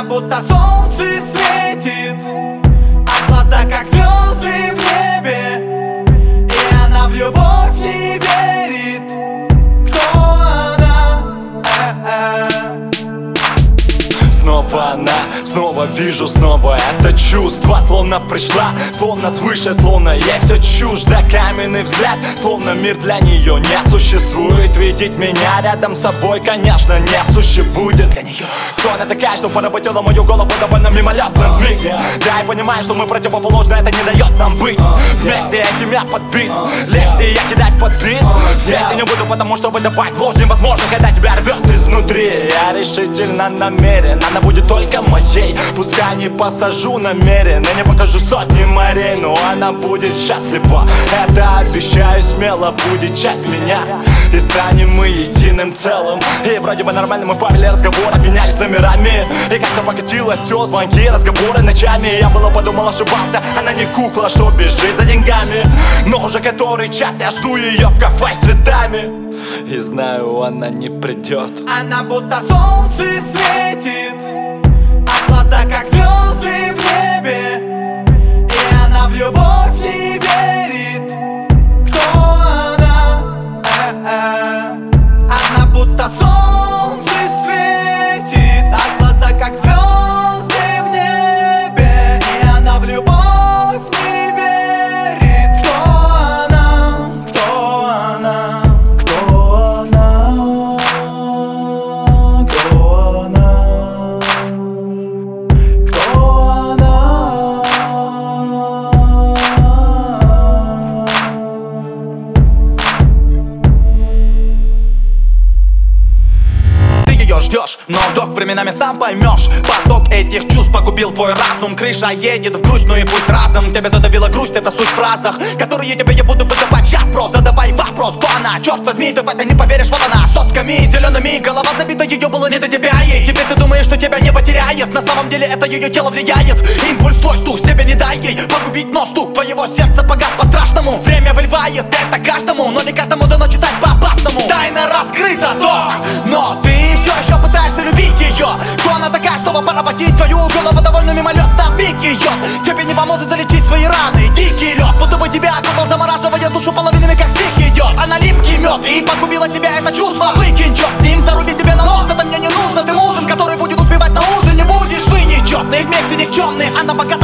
будто солнце светит, а глаза как звезды в небе. И она в любовь не верит. Кто она? Снова она, снова вижу, снова это чувство. Словно пришла, словно свыше, словно ей все чуждо. Каменный взгляд, словно мир для нее не существует. Видеть меня рядом с собой, конечно, не суще будет для нее. Кто она такая, что поработила мою голову довольно мимолетным миг? Да, и понимаю, что мы противоположны, это не дает нам быть вместе, этим я подбит. Легче я кидать под бит. Вместе не буду, потому что выдавать ложь невозможно, когда тебя рвет изнутри. Я решительно намерен, она будет только моей. Пускай не посажу намеренно, не покажу сотни морей, но она будет счастлива. Это обещаю смело, будет часть меня. И станем мы единым целым. И вроде бы нормально мы повели разговор, обменялись номерами. И как-то покатилось все, звонки, разговоры ночами. Я было подумал, ошибался, она не кукла, что бежит за деньгами. Но уже который час я жду ее в кафе с цветами. И знаю, она не придет. Она будто солнце светит, а глаза как звезды в небе. И она в любовь не верит. Кто она? Она будто солнце светит, а глаза как звезды в небе. И она в любовь не верит. Кто она? Кто она? Кто она? Кто она? Кто она? Ты ее ждешь, но док временами сам поймешь. Поток этих чувств погубил твой разум. Крыша едет в грусть, ну и пусть разом. Тебя задавила грусть, это суть в фразах, которые тебе я буду выдавать час. Просто задавай вопрос, кто она? Черт возьми, ты в это не поверишь, вот она. Сотками зелеными, голова забита, ее было не до тебя. И теперь ты думаешь, что тебя не потеряет. На самом деле это ее тело влияет. Импульс твой, стук, себе не дай ей погубить, но стук твоего сердца погас по-страшному. Время выливает это каждому, но не каждому дано читать по-опасному. Тайна раскрыта, док, но ты все еще пытаешься любить ее. Кто она такая, чтобы поработить твою голову довольно мимолетно? Бить ее, тебе не поможет залечить свои раны. Дикий лед, будто бы тебя окутал, замораживая душу половинами, как стих идет. Она липкий мед, и погубила тебя это чувство. Выкинь черт с ним, заруби себе на нос. Это мне не нужно, ты мужем, который будет успевать на ужин. Не будешь вы нечетные, вместе никчемные. Она богата